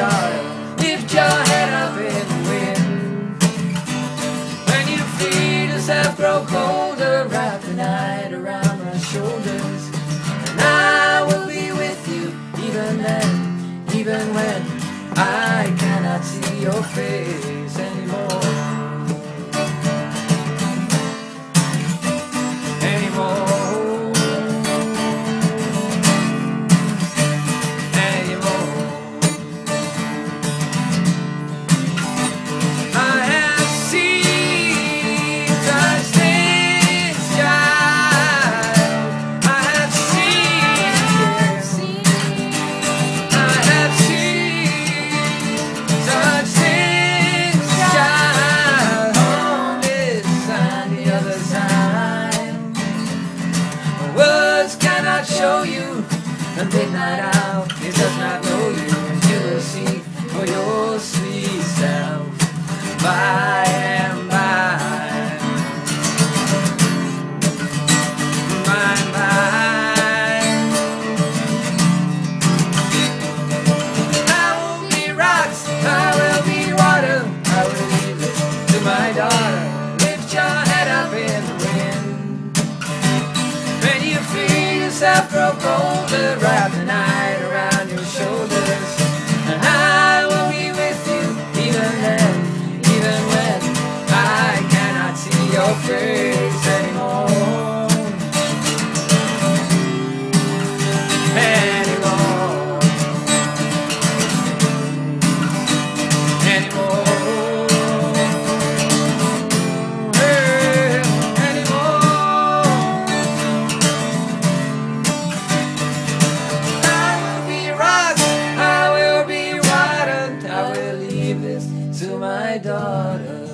daughter, lift your head up in the wind. When your feet have grown colder, wrap the night around my shoulders, and I will be with you even then, even when I cannot see your face anymore. Show you the midnight owl, it does not know you, and you will see for your sweet self by and by. By and by. I will be rocks, I will be water, I will leave it to my daughter. Lift your head up in the wind. When you feel yourself grow colder, wrap the night around your shoulders, and I will be with you even then, even when I cannot see your face anymore. Anymore. Anymore. To my daughter.